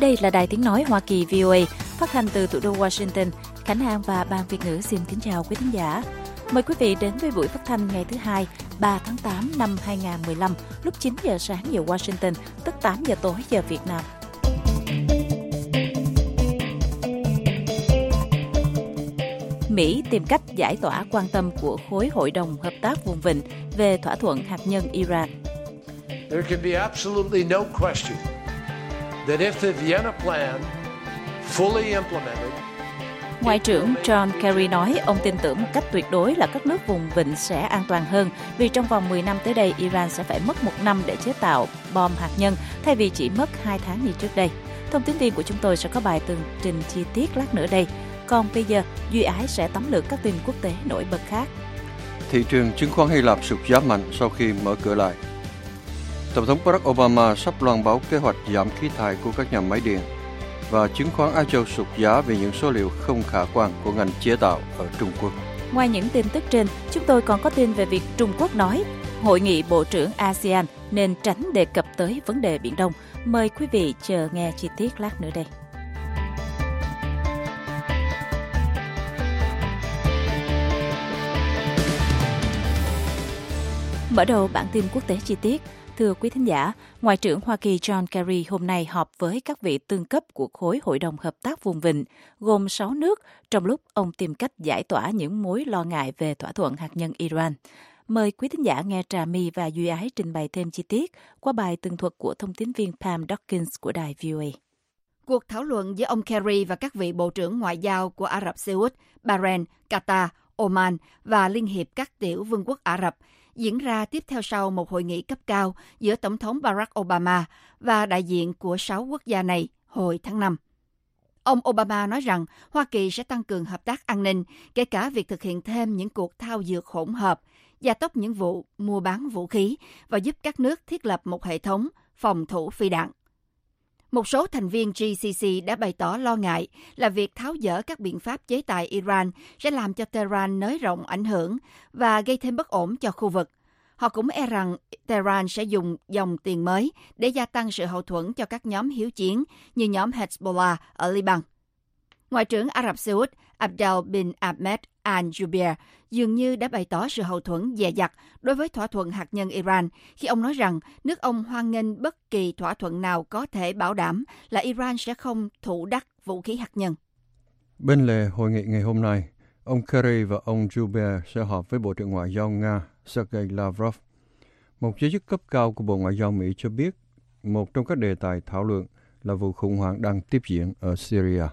Đây là Đài Tiếng Nói Hoa Kỳ VOA, phát thanh từ thủ đô Washington. Khánh An và Ban Việt ngữ xin kính chào quý thính giả. Mời quý vị đến với buổi phát thanh ngày thứ Hai, 3 tháng 8 năm 2015, lúc 9 giờ sáng giờ Washington, tức 8 giờ tối giờ Việt Nam. Mỹ tìm cách giải tỏa quan tâm của khối Hội đồng Hợp tác Vùng Vịnh về thỏa thuận hạt nhân Iran. There can be absolutely no question that if the Vienna Plan fully implemented. Ngoại trưởng John Kerry nói ông tin tưởng một cách tuyệt đối là các nước vùng vịnh sẽ an toàn hơn vì trong vòng 10 năm tới đây, Iran sẽ phải mất 1 năm để chế tạo bom hạt nhân thay vì chỉ mất 2 tháng như trước đây. Thông tin viên của chúng tôi sẽ có bài tường trình chi tiết lát nữa đây. Còn bây giờ, Duy Ái sẽ tóm lược các tin quốc tế nổi bật khác. Thị trường chứng khoán Hy Lạp sụt giá mạnh sau khi mở cửa lại. Tổng thống Barack Obama sắp loan báo kế hoạch giảm khí thải của các nhà máy điện. Và chứng khoán Á Châu sụt giá vì những số liệu không khả quan của ngành chế tạo ở Trung Quốc. Ngoài những tin tức trên, chúng tôi còn có tin về việc Trung Quốc nói Hội nghị Bộ trưởng ASEAN nên tránh đề cập tới vấn đề Biển Đông. Mời quý vị chờ nghe chi tiết lát nữa đây. Mở đầu bản tin quốc tế chi tiết. Thưa quý thính giả, Ngoại trưởng Hoa Kỳ John Kerry hôm nay họp với các vị tương cấp của khối Hội đồng Hợp tác Vùng Vịnh, gồm 6 nước, trong lúc ông tìm cách giải tỏa những mối lo ngại về thỏa thuận hạt nhân Iran. Mời quý thính giả nghe Trà My và Duy Ái trình bày thêm chi tiết qua bài tường thuật của thông tín viên Pam Dawkins của đài VOA. Cuộc thảo luận giữa ông Kerry và các vị bộ trưởng ngoại giao của Ả Rập Xê Út, Bahrain, Qatar, Oman và Liên hiệp các tiểu vương quốc Ả Rập diễn ra tiếp theo sau một hội nghị cấp cao giữa Tổng thống Barack Obama và đại diện của 6 quốc gia này hồi tháng 5. Ông Obama nói rằng Hoa Kỳ sẽ tăng cường hợp tác an ninh, kể cả việc thực hiện thêm những cuộc thao dượt hỗn hợp, gia tốc những vụ mua bán vũ khí và giúp các nước thiết lập một hệ thống phòng thủ phi đạn. Một số thành viên GCC đã bày tỏ lo ngại là việc tháo dỡ các biện pháp chế tài Iran sẽ làm cho Tehran nới rộng ảnh hưởng và gây thêm bất ổn cho khu vực. Họ cũng e rằng Tehran sẽ dùng dòng tiền mới để gia tăng sự hậu thuẫn cho các nhóm hiếu chiến như nhóm Hezbollah ở Liban. Ngoại trưởng Ả Rập Xê Út Abdel bin Ahmed al-Jubeir dường như đã bày tỏ sự hậu thuẫn dè dặt đối với thỏa thuận hạt nhân Iran khi ông nói rằng nước ông hoan nghênh bất kỳ thỏa thuận nào có thể bảo đảm là Iran sẽ không thụ đắc vũ khí hạt nhân. Bên lề hội nghị ngày hôm nay, ông Kerry và ông Jubeir sẽ họp với Bộ trưởng Ngoại giao Nga Sergei Lavrov. Một giới chức cấp cao của Bộ Ngoại giao Mỹ cho biết một trong các đề tài thảo luận là vụ khủng hoảng đang tiếp diễn ở Syria.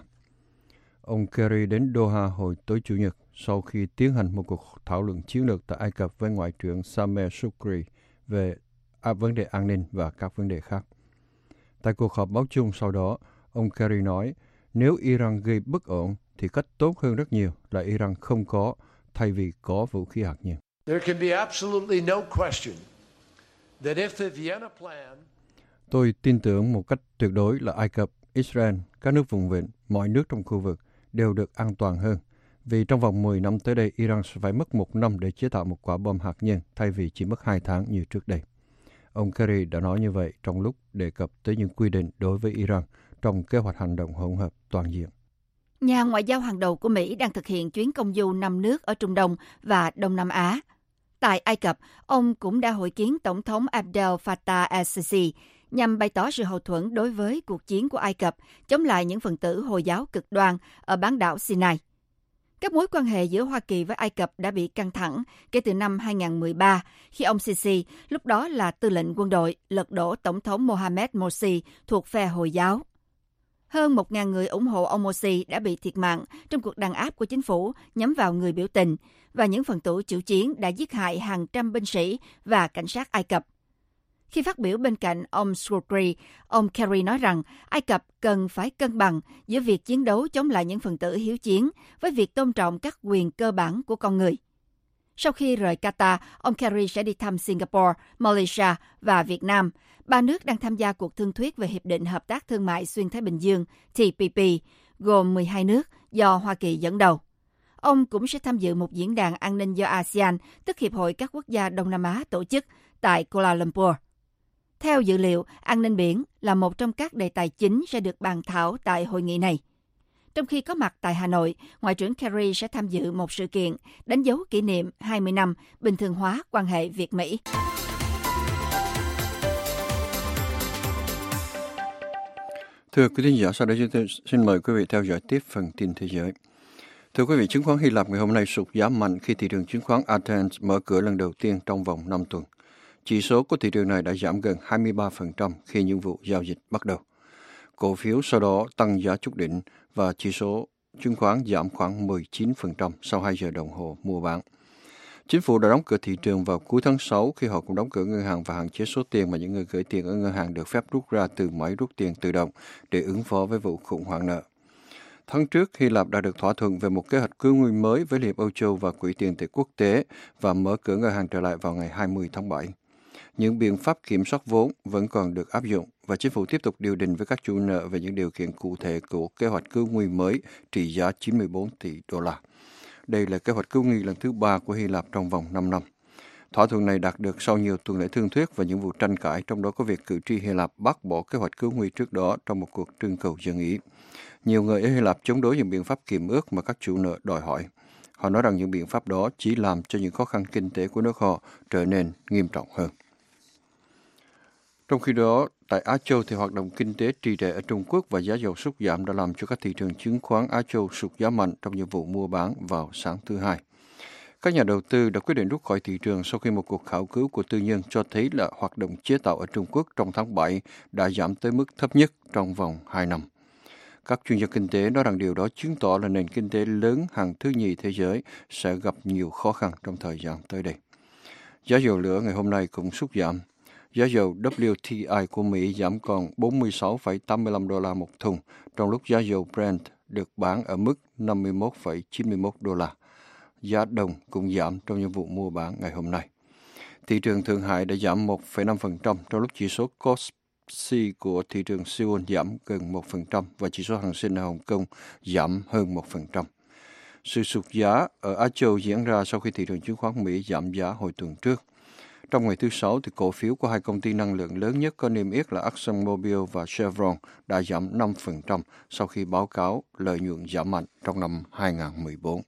Ông Kerry đến Doha hồi tối Chủ nhật sau khi tiến hành một cuộc thảo luận chiến lược tại Ai Cập với Ngoại trưởng Sameh Shoukry về vấn đề an ninh và các vấn đề khác. Tại cuộc họp báo chung sau đó, ông Kerry nói nếu Iran gây bất ổn thì cách tốt hơn rất nhiều là Iran không có thay vì có vũ khí hạt nhân. There can be absolutely no question that if the Vienna Plan. Tôi tin tưởng một cách tuyệt đối là Ai Cập, Israel, các nước vùng vịnh, mọi nước trong khu vực đều được an toàn hơn. Vì trong vòng 10 năm tới đây, Iran sẽ phải mất 1 năm để chế tạo một quả bom hạt nhân thay vì chỉ mất 2 tháng như trước đây. Ông Kerry đã nói như vậy trong lúc đề cập tới những quy định đối với Iran trong kế hoạch hành động hỗn hợp toàn diện. Nhà ngoại giao hàng đầu của Mỹ đang thực hiện chuyến công du 5 nước ở Trung Đông và Đông Nam Á. Tại Ai Cập, ông cũng đã hội kiến Tổng thống Abdel Fattah el-Sisi nhằm bày tỏ sự hậu thuẫn đối với cuộc chiến của Ai Cập chống lại những phần tử Hồi giáo cực đoan ở bán đảo Sinai. Các mối quan hệ giữa Hoa Kỳ với Ai Cập đã bị căng thẳng kể từ năm 2013 khi ông Sisi, lúc đó là tư lệnh quân đội, lật đổ Tổng thống Mohamed Morsi thuộc phe Hồi giáo. Hơn 1.000 người ủng hộ ông Morsi đã bị thiệt mạng trong cuộc đàn áp của chính phủ nhắm vào người biểu tình và những phần tử chủ chiến đã giết hại hàng trăm binh sĩ và cảnh sát Ai Cập. Khi phát biểu bên cạnh ông Shoukry, ông Kerry nói rằng Ai Cập cần phải cân bằng giữa việc chiến đấu chống lại những phần tử hiếu chiến với việc tôn trọng các quyền cơ bản của con người. Sau khi rời Qatar, ông Kerry sẽ đi thăm Singapore, Malaysia và Việt Nam, 3 nước đang tham gia cuộc thương thuyết về Hiệp định Hợp tác Thương mại Xuyên Thái Bình Dương TPP, gồm 12 nước do Hoa Kỳ dẫn đầu. Ông cũng sẽ tham dự một diễn đàn an ninh do ASEAN, tức Hiệp hội các quốc gia Đông Nam Á tổ chức tại Kuala Lumpur. Theo dự liệu, an ninh biển là một trong các đề tài chính sẽ được bàn thảo tại hội nghị này. Trong khi có mặt tại Hà Nội, Ngoại trưởng Kerry sẽ tham dự một sự kiện đánh dấu kỷ niệm 20 năm bình thường hóa quan hệ Việt-Mỹ. Thưa quý thính giả, sau đây chúng tôi xin mời quý vị theo dõi tiếp phần tin thế giới. Thưa quý vị, chứng khoán Hy Lạp ngày hôm nay sụt giá mạnh khi thị trường chứng khoán Athens mở cửa lần đầu tiên trong vòng 5 tuần. Chỉ số của thị trường này đã giảm gần 23% khi những vụ giao dịch bắt đầu. Cổ phiếu sau đó tăng giá chút đỉnh và chỉ số chứng khoán giảm khoảng 19% sau 2 giờ đồng hồ mua bán. Chính phủ đã đóng cửa thị trường vào cuối tháng 6 khi họ cũng đóng cửa ngân hàng và hạn chế số tiền mà những người gửi tiền ở ngân hàng được phép rút ra từ máy rút tiền tự động để ứng phó với vụ khủng hoảng nợ. Tháng trước, Hy Lạp đã được thỏa thuận về một kế hoạch cứu nguy mới với Liên Âu Châu và Quỹ tiền tệ quốc tế và mở cửa ngân hàng trở lại vào ngày 20 tháng 7. Những biện pháp kiểm soát vốn vẫn còn được áp dụng và chính phủ tiếp tục điều đình với các chủ nợ về những điều kiện cụ thể của kế hoạch cứu nguy mới trị giá 94 tỷ đô la. Đây là kế hoạch cứu nguy lần thứ 3 của Hy Lạp trong vòng 5 năm. Thỏa thuận này đạt được sau nhiều tuần lễ thương thuyết và những vụ tranh cãi, trong đó có việc cử tri Hy Lạp bác bỏ kế hoạch cứu nguy trước đó trong một cuộc trưng cầu dân ý. Nhiều người ở Hy Lạp chống đối những biện pháp kiềm ước mà các chủ nợ đòi hỏi. Họ nói rằng những biện pháp đó chỉ làm cho những khó khăn kinh tế của nước họ trở nên nghiêm trọng hơn. Trong khi đó, tại Á Châu thì hoạt động kinh tế trì trệ ở Trung Quốc và giá dầu sút giảm đã làm cho các thị trường chứng khoán Á Châu sụt giá mạnh trong những vụ mua bán vào sáng thứ Hai. Các nhà đầu tư đã quyết định rút khỏi thị trường sau khi một cuộc khảo cứu của tư nhân cho thấy là hoạt động chế tạo ở Trung Quốc trong tháng 7 đã giảm tới mức thấp nhất trong vòng 2 năm. Các chuyên gia kinh tế nói rằng điều đó chứng tỏ là nền kinh tế lớn hàng thứ nhì thế giới sẽ gặp nhiều khó khăn trong thời gian tới đây. Giá dầu lửa ngày hôm nay cũng sút giảm. Giá dầu WTI của Mỹ giảm còn 46,85 đô la một thùng, trong lúc giá dầu Brent được bán ở mức 51,91 đô la. Giá đồng cũng giảm trong những vụ mua bán ngày hôm nay. Thị trường Thượng Hải đã giảm 1,5%, trong lúc chỉ số KOSPI của thị trường Seoul giảm gần 1% và chỉ số Hang Seng ở Hồng Kông giảm hơn 1%. Sự sụt giá ở Á Châu diễn ra sau khi thị trường chứng khoán Mỹ giảm giá hồi tuần trước. Trong ngày thứ Sáu, thì cổ phiếu của hai công ty năng lượng lớn nhất có niêm yết là ExxonMobil và Chevron đã giảm 5% sau khi báo cáo lợi nhuận giảm mạnh trong năm 2014.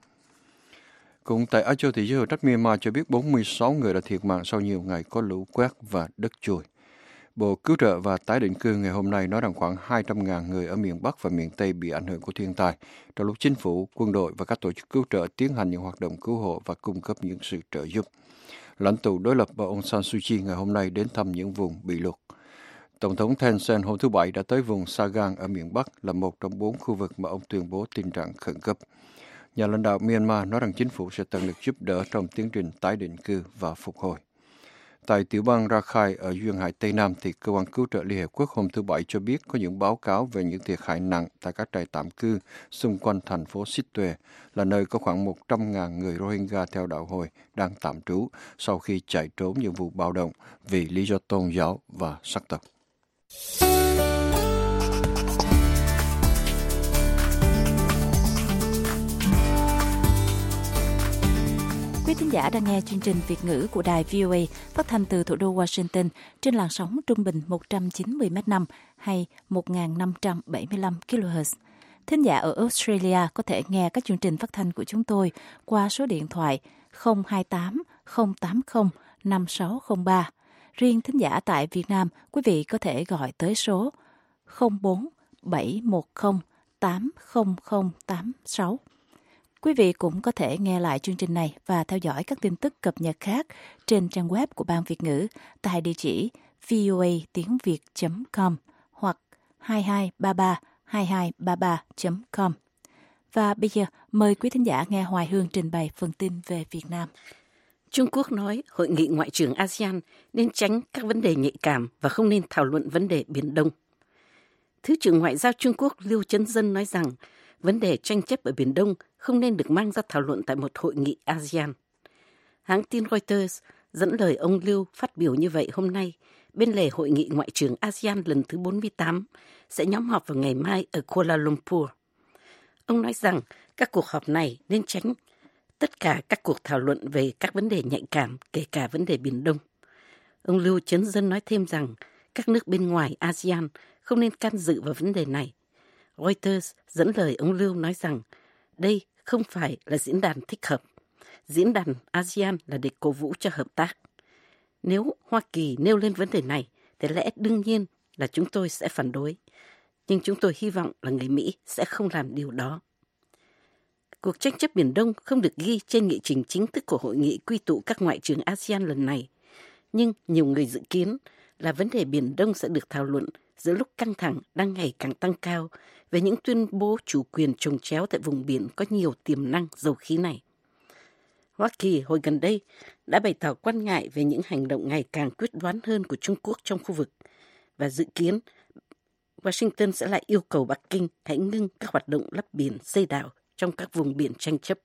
Cũng tại Á Châu, thì giới hữu trách Myanmar cho biết 46 người đã thiệt mạng sau nhiều ngày có lũ quét và đất trôi. Bộ Cứu trợ và Tái định cư ngày hôm nay nói rằng khoảng 200.000 người ở miền Bắc và miền Tây bị ảnh hưởng của thiên tai, trong lúc chính phủ, quân đội và các tổ chức cứu trợ tiến hành những hoạt động cứu hộ và cung cấp những sự trợ giúp. Lãnh tụ đối lập bà Aung San Suu Kyi ngày hôm nay đến thăm những vùng bị lụt. Tổng thống Thein Sein hôm thứ Bảy đã tới vùng Sagang ở miền Bắc, là một trong 4 khu vực mà ông tuyên bố tình trạng khẩn cấp. Nhà lãnh đạo Myanmar nói rằng chính phủ sẽ tận lực giúp đỡ trong tiến trình tái định cư và phục hồi. Tại tiểu bang Rakhine ở duyên hải Tây Nam, thì cơ quan cứu trợ Liên Hiệp Quốc hôm thứ Bảy cho biết có những báo cáo về những thiệt hại nặng tại các trại tạm cư xung quanh thành phố Sitwe, là nơi có khoảng 100.000 người Rohingya theo đạo Hồi đang tạm trú sau khi chạy trốn những vụ bạo động vì lý do tôn giáo và sắc tộc. Quý thính giả đang nghe chương trình Việt ngữ của đài VOA phát thanh từ thủ đô Washington trên làn sóng trung bình 190 m/5 hay 1.575 kHz. Thính giả ở Australia có thể nghe các chương trình phát thanh của chúng tôi qua số điện thoại 028 080 5603. Riêng thính giả tại Việt Nam, quý vị có thể gọi tới số 04 710 80086. Quý vị cũng có thể nghe lại chương trình này và theo dõi các tin tức cập nhật khác trên trang web của Ban Việt ngữ tại địa chỉ voatiengviet.com hoặc 2233 2233.com. Và bây giờ, mời quý thính giả nghe Hoài Hương trình bày phần tin về Việt Nam. Trung Quốc nói hội nghị ngoại trưởng ASEAN nên tránh các vấn đề nhạy cảm và không nên thảo luận vấn đề Biển Đông. Thứ trưởng Ngoại giao Trung Quốc Lưu Chấn Dân nói rằng vấn đề tranh chấp ở Biển Đông không nên được mang ra thảo luận tại một hội nghị ASEAN. Hãng tin Reuters dẫn lời ông Lưu phát biểu như vậy hôm nay bên lề hội nghị ngoại trưởng ASEAN lần thứ 48 sẽ nhóm họp vào ngày mai ở Kuala Lumpur. Ông nói rằng các cuộc họp này nên tránh tất cả các cuộc thảo luận về các vấn đề nhạy cảm, kể cả vấn đề Biển Đông. Ông Lưu Chấn Dân nói thêm rằng các nước bên ngoài ASEAN không nên can dự vào vấn đề này. Reuters dẫn lời ông Lưu nói rằng đây không phải là diễn đàn thích hợp. Diễn đàn ASEAN là để cổ vũ cho hợp tác. Nếu Hoa Kỳ nêu lên vấn đề này, thì lẽ đương nhiên là chúng tôi sẽ phản đối. Nhưng chúng tôi hy vọng là người Mỹ sẽ không làm điều đó. Cuộc tranh chấp Biển Đông không được ghi trên nghị trình chính thức của hội nghị quy tụ các ngoại trưởng ASEAN lần này. Nhưng nhiều người dự kiến là vấn đề Biển Đông sẽ được thảo luận giữa lúc căng thẳng đang ngày càng tăng cao về những tuyên bố chủ quyền chồng chéo tại vùng biển có nhiều tiềm năng dầu khí này. Hoa Kỳ hồi gần đây đã bày tỏ quan ngại về những hành động ngày càng quyết đoán hơn của Trung Quốc trong khu vực và dự kiến Washington sẽ lại yêu cầu Bắc Kinh hãy ngưng các hoạt động lấp biển xây đảo trong các vùng biển tranh chấp.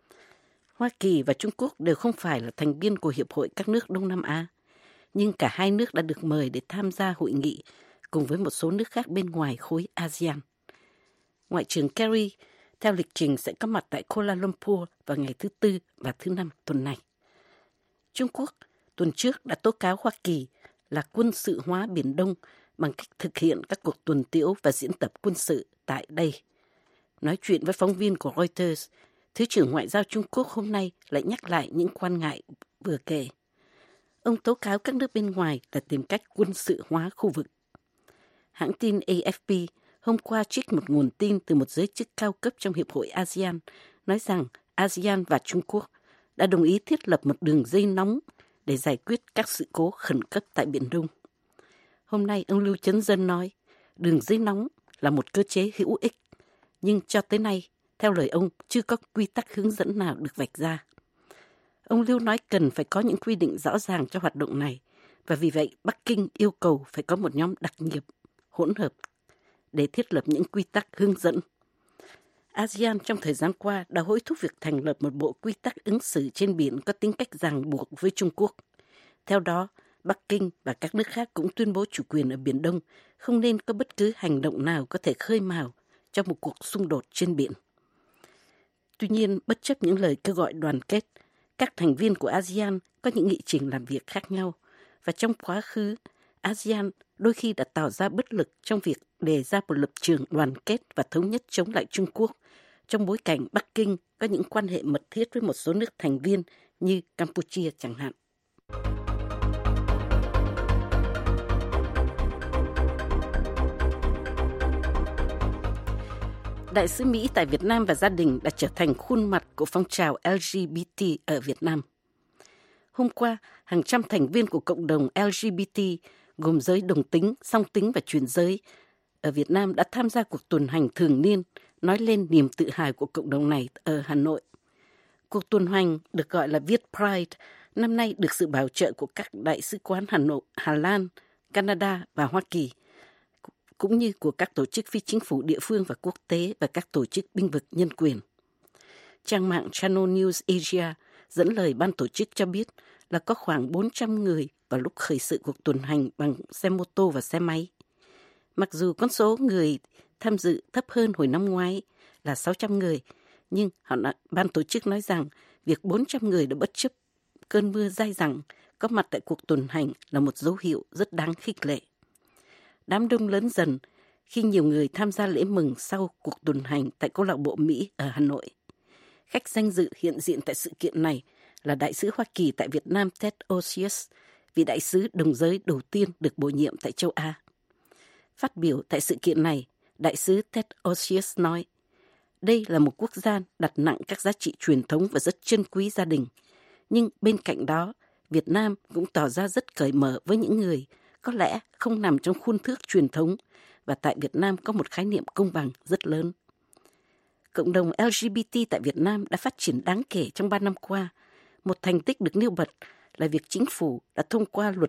Hoa Kỳ và Trung Quốc đều không phải là thành viên của Hiệp hội các nước Đông Nam Á, nhưng cả hai nước đã được mời để tham gia hội nghị cùng với một số nước khác bên ngoài khối ASEAN. Ngoại trưởng Kerry theo lịch trình sẽ có mặt tại Kuala Lumpur vào ngày thứ Tư và thứ Năm tuần này. Trung Quốc tuần trước đã tố cáo Hoa Kỳ là quân sự hóa Biển Đông bằng cách thực hiện các cuộc tuần tiễu và diễn tập quân sự tại đây. Nói chuyện với phóng viên của Reuters, Thứ trưởng Ngoại giao Trung Quốc hôm nay lại nhắc lại những quan ngại vừa kể. Ông tố cáo các nước bên ngoài là tìm cách quân sự hóa khu vực. Hãng tin AFP hôm qua trích một nguồn tin từ một giới chức cao cấp trong Hiệp hội ASEAN nói rằng ASEAN và Trung Quốc đã đồng ý thiết lập một đường dây nóng để giải quyết các sự cố khẩn cấp tại Biển Đông. Hôm nay, ông Lưu Chấn Dân nói, đường dây nóng là một cơ chế hữu ích, nhưng cho tới nay, theo lời ông, chưa có quy tắc hướng dẫn nào được vạch ra. Ông Lưu nói cần phải có những quy định rõ ràng cho hoạt động này, và vì vậy Bắc Kinh yêu cầu phải có một nhóm đặc nhiệm, hỗn hợp, để thiết lập những quy tắc hướng dẫn. ASEAN trong thời gian qua đã hối thúc việc thành lập một bộ quy tắc ứng xử trên biển có tính cách ràng buộc với Trung Quốc. Theo đó, Bắc Kinh và các nước khác cũng tuyên bố chủ quyền ở Biển Đông, không nên có bất cứ hành động nào có thể khơi mào cho một cuộc xung đột trên biển. Tuy nhiên, bất chấp những lời kêu gọi đoàn kết, các thành viên của ASEAN có những nghị trình làm việc khác nhau, và trong quá khứ, ASEAN đôi khi đã tỏ ra bất lực trong việc đề ra một lập trường đoàn kết và thống nhất chống lại Trung Quốc, trong bối cảnh Bắc Kinh có những quan hệ mật thiết với một số nước thành viên như Campuchia chẳng hạn. Đại sứ Mỹ tại Việt Nam và gia đình đã trở thành khuôn mặt của phong trào LGBT ở Việt Nam. Hôm qua, hàng trăm thành viên của cộng đồng LGBT gồm giới đồng tính, song tính và chuyển giới ở Việt Nam đã tham gia cuộc tuần hành thường niên nói lên niềm tự hào của cộng đồng này ở Hà Nội. Cuộc tuần hành được gọi là Việt Pride, năm nay được sự bảo trợ của các đại sứ quán Hà Nội, Hà Lan, Canada và Hoa Kỳ, cũng như của các tổ chức phi chính phủ địa phương và quốc tế và các tổ chức bênh vực nhân quyền. Trang mạng Channel News Asia dẫn lời ban tổ chức cho biết là có khoảng 400 người vào lúc khởi sự cuộc tuần hành bằng xe mô tô và xe máy. Mặc dù con số người tham dự thấp hơn hồi năm ngoái là 600 người, nhưng ban tổ chức nói rằng việc 400 người đã bất chấp cơn mưa dai dẳng có mặt tại cuộc tuần hành là một dấu hiệu rất đáng khích lệ. Đám đông lớn dần khi nhiều người tham gia lễ mừng sau cuộc tuần hành tại câu lạc bộ Mỹ ở Hà Nội. Khách danh dự hiện diện tại sự kiện này là đại sứ Hoa Kỳ tại Việt Nam Ted Osius, vị đại sứ đồng giới đầu tiên được bổ nhiệm tại châu Á. Phát biểu tại sự kiện này, đại sứ Ted Osius nói, đây là một quốc gia đặt nặng các giá trị truyền thống và rất trân quý gia đình. Nhưng bên cạnh đó, Việt Nam cũng tỏ ra rất cởi mở với những người có lẽ không nằm trong khuôn thước truyền thống, và tại Việt Nam có một khái niệm công bằng rất lớn. Cộng đồng LGBT tại Việt Nam đã phát triển đáng kể trong 3 năm qua. Một thành tích được nêu bật là việc chính phủ đã thông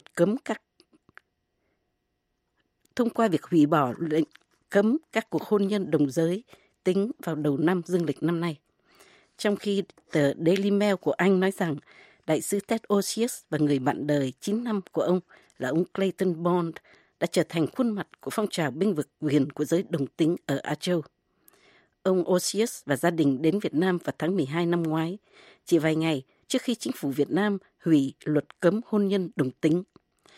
qua việc hủy bỏ lệnh cấm các cuộc hôn nhân đồng giới tính vào đầu năm dương lịch năm nay. Trong khi tờ Daily Mail của Anh nói rằng đại sứ Ted Osius và người bạn đời 9 năm của ông là ông Clayton Bond đã trở thành khuôn mặt của phong trào bênh vực quyền của giới đồng tính ở Á Châu. Ông Osius và gia đình đến Việt Nam vào tháng 12 năm ngoái, chỉ vài ngày trước khi chính phủ Việt Nam hủy luật cấm hôn nhân đồng tính.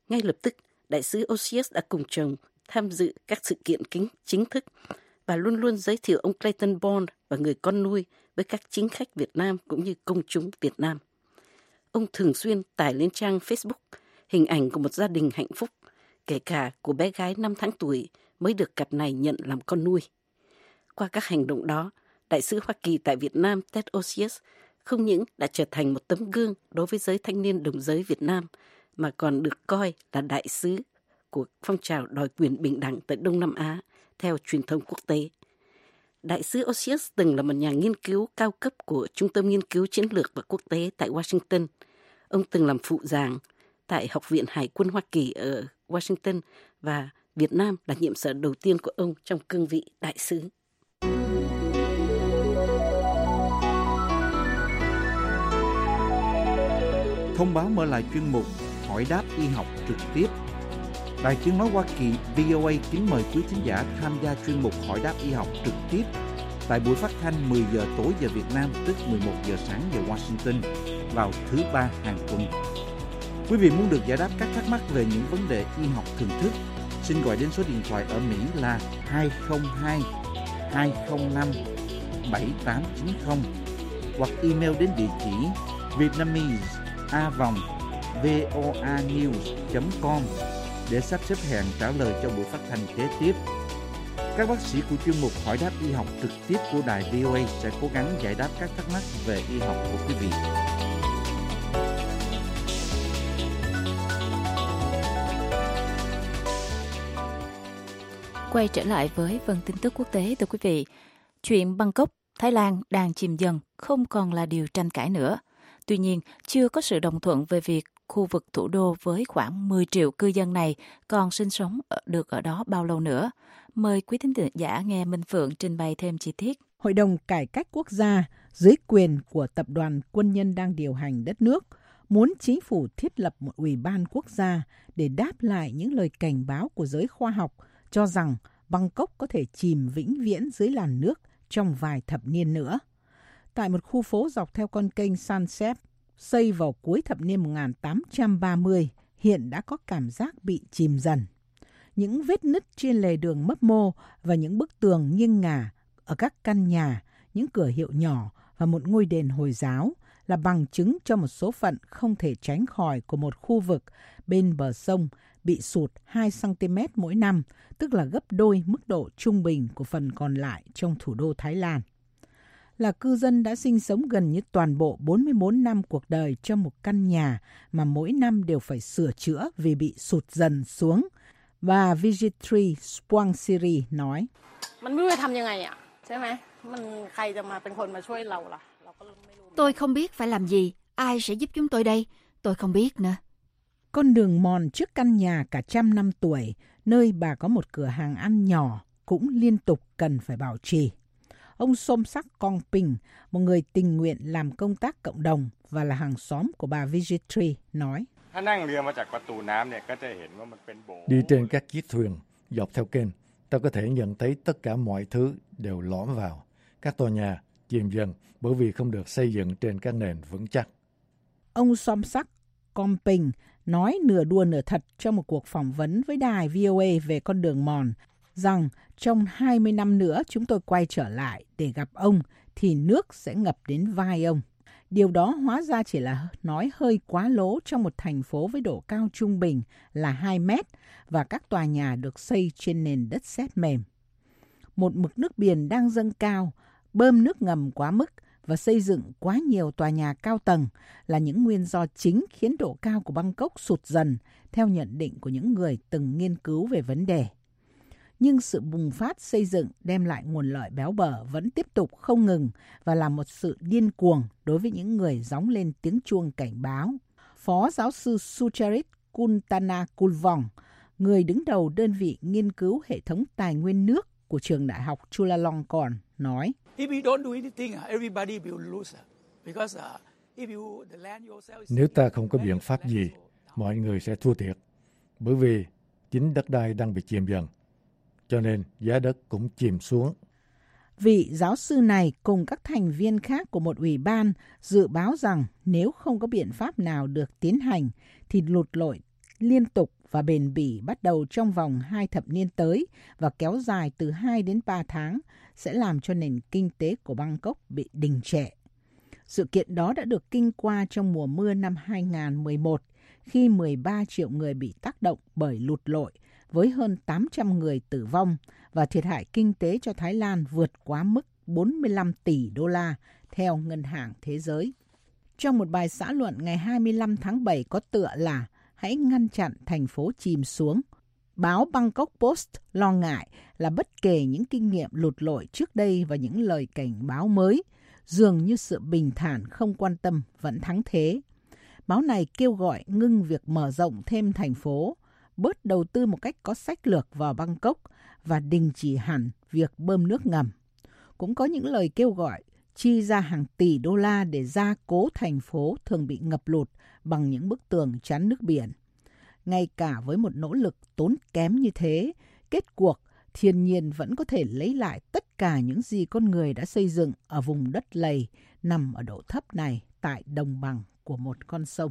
Ngay lập tức, đại sứ Osius đã cùng chồng tham dự các sự kiện chính thức và luôn luôn giới thiệu ông Clayton Bond và người con nuôi với các chính khách Việt Nam cũng như công chúng Việt Nam. Ông thường xuyên tải lên trang Facebook hình ảnh của một gia đình hạnh phúc, kể cả của bé gái 5 tháng tuổi mới được cặp này nhận làm con nuôi. Qua các hành động đó, đại sứ Hoa Kỳ tại Việt Nam Ted Osius không những đã trở thành một tấm gương đối với giới thanh niên đồng giới Việt Nam, mà còn được coi là đại sứ của phong trào đòi quyền bình đẳng tại Đông Nam Á theo truyền thông quốc tế. Đại sứ Osius từng là một nhà nghiên cứu cao cấp của Trung tâm Nghiên cứu Chiến lược và Quốc tế tại Washington. Ông từng làm phụ giảng tại Học viện Hải quân Hoa Kỳ ở Washington và Việt Nam là nhiệm sở đầu tiên của ông trong cương vị đại sứ. Thông báo mở lại chuyên mục Hỏi đáp y học trực tiếp. Đài Tiếng nói Hoa Kỳ VOA kính mời quý thính giả tham gia chuyên mục Hỏi đáp y học trực tiếp tại buổi phát thanh 10 giờ tối giờ Việt Nam, tức 11 giờ sáng giờ Washington vào thứ Ba hàng tuần. Quý vị muốn được giải đáp các thắc mắc về những vấn đề y học thường thức, xin gọi đến số điện thoại ở Mỹ là 202 205 7890 hoặc email đến địa chỉ vietnamese@voanews.com để sắp xếp hẹn trả lời cho buổi phát thanh kế tiếp. Các bác sĩ của chuyên mục Hỏi đáp y học trực tiếp của đài VOA sẽ cố gắng giải đáp các thắc mắc về y học của quý vị. Quay trở lại với phần tin tức quốc tế, thưa quý vị. Chuyện Bangkok, Thái Lan đang chìm dần, không còn là điều tranh cãi nữa. Tuy nhiên, chưa có sự đồng thuận về việc khu vực thủ đô với khoảng 10 triệu cư dân này còn sinh sống được ở đó bao lâu nữa. Mời quý thính giả nghe Minh Phượng trình bày thêm chi tiết. Hội đồng Cải cách Quốc gia dưới quyền của tập đoàn quân nhân đang điều hành đất nước muốn chính phủ thiết lập một ủy ban quốc gia để đáp lại những lời cảnh báo của giới khoa học cho rằng Bangkok có thể chìm vĩnh viễn dưới làn nước trong vài thập niên nữa. Tại một khu phố dọc theo con kênh Sunset, xây vào cuối thập niên 1830, hiện đã có cảm giác bị chìm dần. Những vết nứt trên lề đường mấp mô và những bức tường nghiêng ngả ở các căn nhà, những cửa hiệu nhỏ và một ngôi đền Hồi giáo là bằng chứng cho một số phận không thể tránh khỏi của một khu vực bên bờ sông bị sụt 2 cm mỗi năm, tức là gấp đôi mức độ trung bình của phần còn lại trong thủ đô Thái Lan. Là cư dân đã sinh sống gần như toàn bộ 44 năm cuộc đời trong một căn nhà mà mỗi năm đều phải sửa chữa vì bị sụt dần xuống. Và Vigitri Swangsiri nói, tôi không biết phải làm gì, ai sẽ giúp chúng tôi đây, tôi không biết nữa. Con đường mòn trước căn nhà cả 100 năm tuổi, nơi bà có một cửa hàng ăn nhỏ, cũng liên tục cần phải bảo trì. Ông Somsak Kongping, một người tình nguyện làm công tác cộng đồng và là hàng xóm của bà Vigitri, nói, đi trên các chiếc thuyền dọc theo kênh, ta có thể nhận thấy tất cả mọi thứ đều lõm vào. Các tòa nhà chìm dần bởi vì không được xây dựng trên các nền vững chắc. Ông Somsak Kongping nói nửa đùa nửa thật trong một cuộc phỏng vấn với đài VOA về con đường mòn, rằng trong 20 năm nữa chúng tôi quay trở lại để gặp ông thì nước sẽ ngập đến vai ông. Điều đó hóa ra chỉ là nói hơi quá lố trong một thành phố với độ cao trung bình là 2 mét và các tòa nhà được xây trên nền đất sét mềm. Một mực nước biển đang dâng cao, bơm nước ngầm quá mức và xây dựng quá nhiều tòa nhà cao tầng là những nguyên do chính khiến độ cao của Bangkok sụt dần, theo nhận định của những người từng nghiên cứu về vấn đề. Nhưng sự bùng phát xây dựng đem lại nguồn lợi béo bở vẫn tiếp tục không ngừng và là một sự điên cuồng đối với những người gióng lên tiếng chuông cảnh báo. Phó giáo sư Sucharit Kuntanakulvong, người đứng đầu đơn vị nghiên cứu hệ thống tài nguyên nước của trường đại học Chulalongkorn, nói, nếu ta không có biện pháp gì, mọi người sẽ thua thiệt, bởi vì chính đất đai đang bị chìm dần, cho nên giá đất cũng chìm xuống. Vị giáo sư này cùng các thành viên khác của một ủy ban dự báo rằng nếu không có biện pháp nào được tiến hành thì lụt lội liên tục và bền bỉ bắt đầu trong vòng 2 thập niên tới và kéo dài từ 2 đến 3 tháng sẽ làm cho nền kinh tế của Bangkok bị đình trệ. Sự kiện đó đã được kinh qua trong mùa mưa năm 2011 khi 13 triệu người bị tác động bởi lụt lội với hơn 800 người tử vong và thiệt hại kinh tế cho Thái Lan vượt quá mức 45 tỷ đô la theo Ngân hàng Thế giới. Trong một bài xã luận ngày 25 tháng 7 có tựa là "Hãy ngăn chặn thành phố chìm xuống", báo Bangkok Post lo ngại là bất kể những kinh nghiệm lụt lội trước đây và những lời cảnh báo mới, dường như sự bình thản không quan tâm vẫn thắng thế. Báo này kêu gọi ngưng việc mở rộng thêm thành phố, bớt đầu tư một cách có sách lược vào Bangkok và đình chỉ hẳn việc bơm nước ngầm. Cũng có những lời kêu gọi chi ra hàng tỷ đô la để gia cố thành phố thường bị ngập lụt bằng những bức tường chắn nước biển. Ngay cả với một nỗ lực tốn kém như thế, kết cuộc thiên nhiên vẫn có thể lấy lại tất cả những gì con người đã xây dựng ở vùng đất lầy nằm ở độ thấp này tại đồng bằng của một con sông.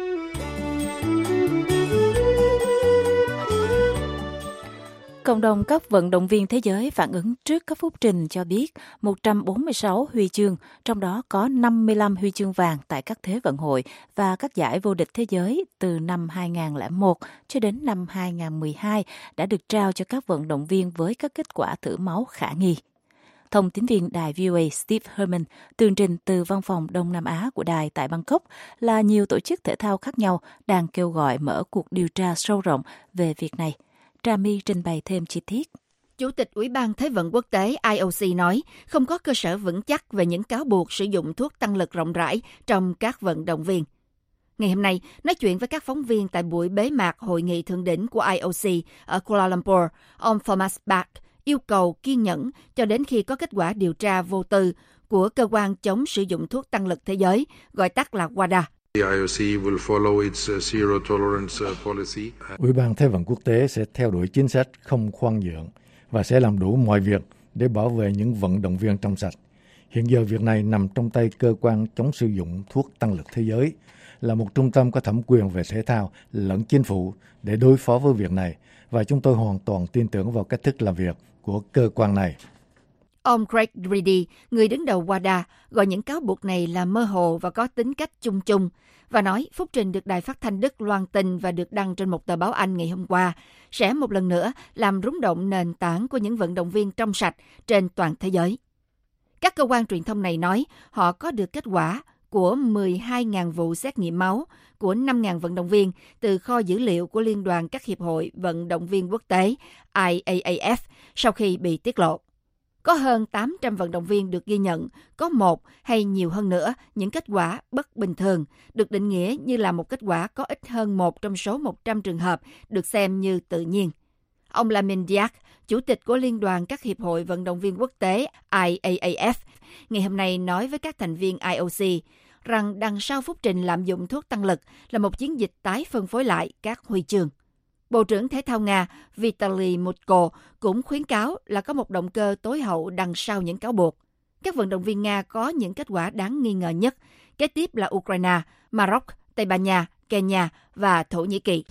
Cộng đồng các vận động viên thế giới phản ứng trước các phúc trình cho biết 146 huy chương, trong đó có 55 huy chương vàng tại các Thế vận hội và các giải vô địch thế giới từ năm 2001 cho đến năm 2012 đã được trao cho các vận động viên với các kết quả thử máu khả nghi. Thông tín viên đài VOA Steve Herman tường trình từ văn phòng Đông Nam Á của đài tại Bangkok là nhiều tổ chức thể thao khác nhau đang kêu gọi mở cuộc điều tra sâu rộng về việc này. Trà My trình bày thêm chi tiết. Chủ tịch Ủy ban Thế vận Quốc tế IOC nói không có cơ sở vững chắc về những cáo buộc sử dụng thuốc tăng lực rộng rãi trong các vận động viên. Ngày hôm nay, nói chuyện với các phóng viên tại buổi bế mạc hội nghị thượng đỉnh của IOC ở Kuala Lumpur, ông Thomas Bach yêu cầu kiên nhẫn cho đến khi có kết quả điều tra vô tư của cơ quan chống sử dụng thuốc tăng lực thế giới, gọi tắt là WADA. Ủy ban Thế vận Quốc tế sẽ theo đuổi chính sách không khoan nhượng và sẽ làm đủ mọi việc để bảo vệ những vận động viên trong sạch. Hiện giờ việc này nằm trong tay cơ quan chống sử dụng thuốc tăng lực thế giới, là một trung tâm có thẩm quyền về thể thao lẫn chính phủ để đối phó với việc này, và chúng tôi hoàn toàn tin tưởng vào cách thức làm việc của cơ quan này. Ông Craig Reedy, người đứng đầu WADA, gọi những cáo buộc này là mơ hồ và có tính cách chung chung, và nói phúc trình được đài phát thanh Đức loan tin và được đăng trên một tờ báo Anh ngày hôm qua sẽ một lần nữa làm rúng động nền tảng của những vận động viên trong sạch trên toàn thế giới. Các cơ quan truyền thông này nói họ có được kết quả của 12.000 vụ xét nghiệm máu của 5.000 vận động viên từ kho dữ liệu của Liên đoàn các hiệp hội vận động viên quốc tế IAAF sau khi bị tiết lộ. Có hơn 800 vận động viên được ghi nhận có một hay nhiều hơn nữa những kết quả bất bình thường, được định nghĩa như là một kết quả có ít hơn một trong số 100 trường hợp được xem như tự nhiên. Ông Lamin Diak, chủ tịch của Liên đoàn các hiệp hội vận động viên quốc tế IAAF, ngày hôm nay nói với các thành viên IOC rằng đằng sau phúc trình lạm dụng thuốc tăng lực là một chiến dịch tái phân phối lại các huy chương. Bộ trưởng Thể thao Nga Vitaly Mutko cũng khuyến cáo là có một động cơ tối hậu đằng sau những cáo buộc. Các vận động viên Nga có những kết quả đáng nghi ngờ nhất, kế tiếp là Ukraine, Maroc, Tây Ban Nha, Kenya và Thổ Nhĩ Kỳ.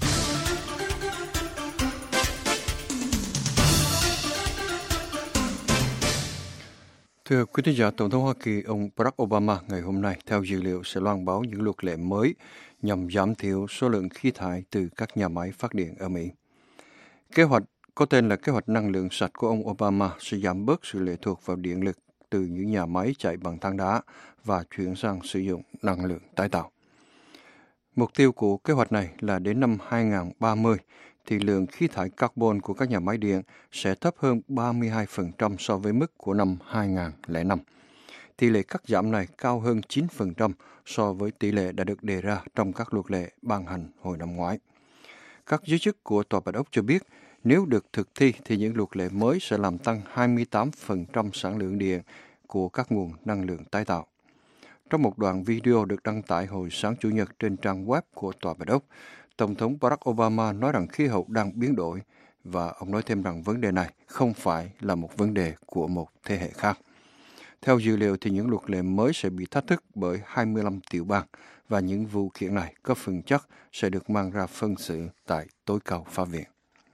Thưa quý thính giả, Tổng thống Hoa Kỳ ông Barack Obama ngày hôm nay theo dữ liệu sẽ loan báo những luật lệ mới nhằm giảm thiểu số lượng khí thải từ các nhà máy phát điện ở Mỹ. Kế hoạch có tên là Kế hoạch năng lượng sạch của ông Obama sẽ giảm bớt sự lệ thuộc vào điện lực từ những nhà máy chạy bằng than đá và chuyển sang sử dụng năng lượng tái tạo. Mục tiêu của kế hoạch này là đến năm 2030 thì lượng khí thải carbon của các nhà máy điện sẽ thấp hơn 32% so với mức của năm 2005. Tỷ lệ cắt giảm này cao hơn 9% so với tỷ lệ đã được đề ra trong các luật lệ ban hành hồi năm ngoái. Các giới chức của Tòa Bạch Ốc cho biết nếu được thực thi thì những luật lệ mới sẽ làm tăng 28% sản lượng điện của các nguồn năng lượng tái tạo. Trong một đoạn video được đăng tải hồi sáng Chủ nhật trên trang web của Tòa Bạch Ốc, Tổng thống Barack Obama nói rằng khí hậu đang biến đổi và ông nói thêm rằng vấn đề này không phải là một vấn đề của một thế hệ khác. Theo dữ liệu thì những luật lệ mới sẽ bị thách thức bởi 25 tiểu bang và những vụ kiện này có phần chắc sẽ được mang ra phân xử tại tối cao pháp viện.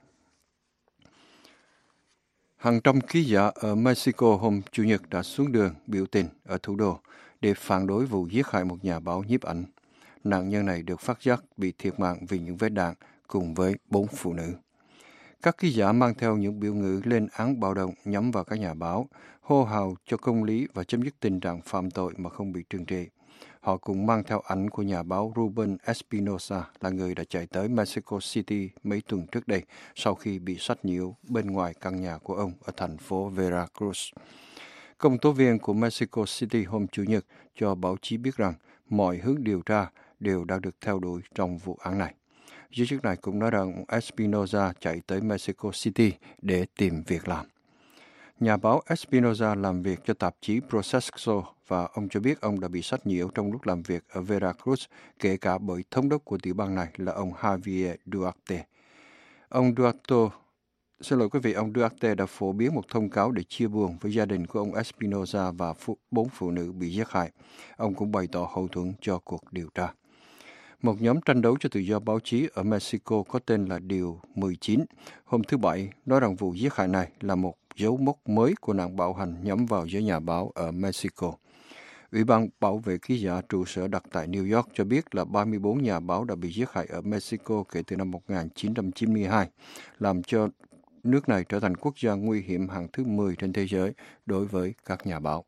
Hàng trăm ký giả ở Mexico hôm Chủ nhật đã xuống đường biểu tình ở thủ đô để phản đối vụ giết hại một nhà báo nhiếp ảnh. Nạn nhân này được phát giác bị thiệt mạng vì những vết đạn cùng với 4 phụ nữ. Các ký giả mang theo những biểu ngữ lên án bạo động nhắm vào các nhà báo, hô hào cho công lý và chấm dứt tình trạng phạm tội mà không bị trừng trị. Họ cũng mang theo ảnh của nhà báo Ruben Espinosa, là người đã chạy tới Mexico City mấy tuần trước đây sau khi bị sách nhiễu bên ngoài căn nhà của ông ở thành phố Veracruz. Công tố viên của Mexico City hôm Chủ nhật cho báo chí biết rằng mọi hướng điều tra đều đã được theo đuổi trong vụ án này. Giới chức này cũng nói rằng Espinosa chạy tới Mexico City để tìm việc làm. Nhà báo Espinosa làm việc cho tạp chí Proceso và ông cho biết ông đã bị sách nhiễu trong lúc làm việc ở Veracruz, kể cả bởi thống đốc của tiểu bang này là ông Javier Duarte. Ông Duarte đã phổ biến một thông cáo để chia buồn với gia đình của ông Espinosa và 4 phụ nữ bị giết hại. Ông cũng bày tỏ hậu thuẫn cho cuộc điều tra. Một nhóm tranh đấu cho tự do báo chí ở Mexico có tên là Điều 19, hôm thứ Bảy nói rằng vụ giết hại này là một dấu mốc mới của nạn bạo hành nhắm vào giới nhà báo ở Mexico. Ủy ban bảo vệ ký giả trụ sở đặt tại New York cho biết là 34 nhà báo đã bị giết hại ở Mexico kể từ năm 1992, làm cho nước này trở thành quốc gia nguy hiểm hạng thứ 10 trên thế giới đối với các nhà báo.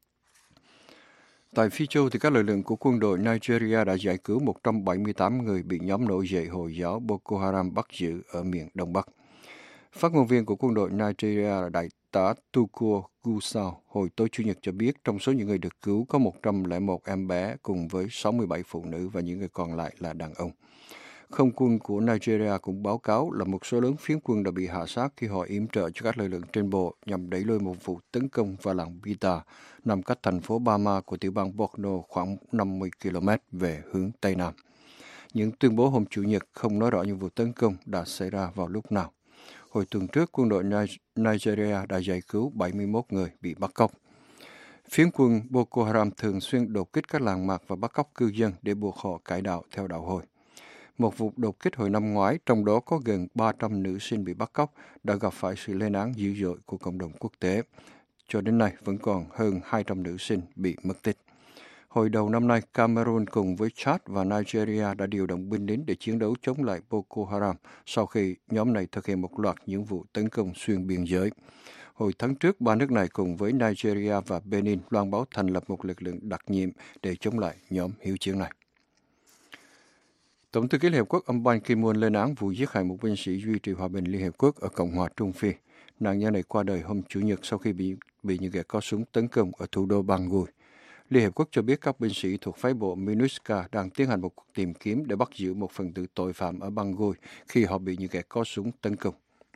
Tại Phi Châu, thì các lực lượng của quân đội Nigeria đã giải cứu 178 người bị nhóm nổi dậy Hồi giáo Boko Haram bắt giữ ở miền Đông Bắc. Phát ngôn viên của quân đội Nigeria, Đại tá Tukur Gusau, hồi tối Chủ nhật cho biết trong số những người được cứu có 101 em bé cùng với 67 phụ nữ và những người còn lại là đàn ông. Không quân của Nigeria cũng báo cáo là một số lớn phiến quân đã bị hạ sát khi họ yểm trợ cho các lực lượng trên bộ nhằm đẩy lùi một vụ tấn công vào làng Bita, nằm cách thành phố Bama của tiểu bang Borno khoảng 50 km về hướng Tây Nam. Những tuyên bố hôm Chủ nhật không nói rõ những vụ tấn công đã xảy ra vào lúc nào. Hồi tuần trước, quân đội Nigeria đã giải cứu 71 người bị bắt cóc. Phiến quân Boko Haram thường xuyên đột kích các làng mạc và bắt cóc cư dân để buộc họ cải đạo theo đạo Hồi. Một vụ đột kích hồi năm ngoái, trong đó có gần 300 nữ sinh bị bắt cóc, đã gặp phải sự lên án dữ dội của cộng đồng quốc tế. Cho đến nay, vẫn còn hơn 200 nữ sinh bị mất tích. Hồi đầu năm nay, Cameroon cùng với Chad và Nigeria đã điều động binh lính để chiến đấu chống lại Boko Haram sau khi nhóm này thực hiện một loạt những vụ tấn công xuyên biên giới. Hồi tháng trước, ba nước này cùng với Nigeria và Benin loan báo thành lập một lực lượng đặc nhiệm để chống lại nhóm hiếu chiến này. Tổng thư ký Liên Hợp Quốc ông Ban Ki-moon lên án vụ giết hại một binh sĩ duy trì hòa bình Liên Hợp Quốc ở Cộng hòa Trung Phi. Nạn nhân này qua đời hôm Chủ nhật sau khi bị những kẻ có súng tấn công ở thủ đô Bangui. Liên Hợp Quốc cho biết các binh sĩ thuộc phái bộ MINUSCA đang tiến hành một cuộc tìm kiếm để bắt giữ một phần tử tội phạm ở Bangui khi họ bị những kẻ có súng tấn công.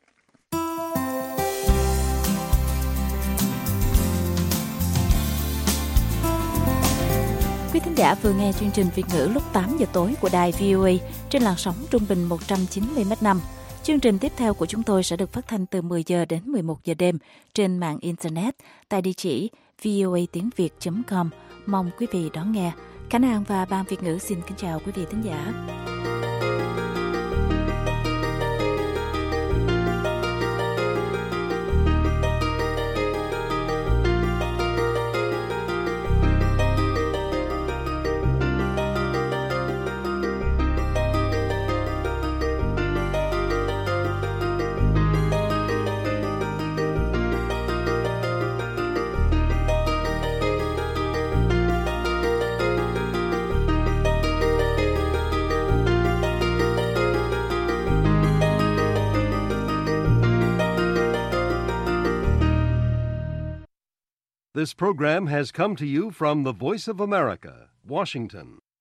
Quý thính giả vừa nghe chương trình Việt ngữ lúc 8 giờ tối của đài VOA trên làn sóng trung bình 190 MHz. Chương trình tiếp theo của chúng tôi sẽ được phát thanh từ 10 giờ đến 11 giờ đêm trên mạng Internet tại địa chỉ voatiengviet.com. Mong quý vị đón nghe. Khánh An và Ban Việt ngữ xin kính chào quý vị thính giả. This program has come to you from the Voice of America, Washington.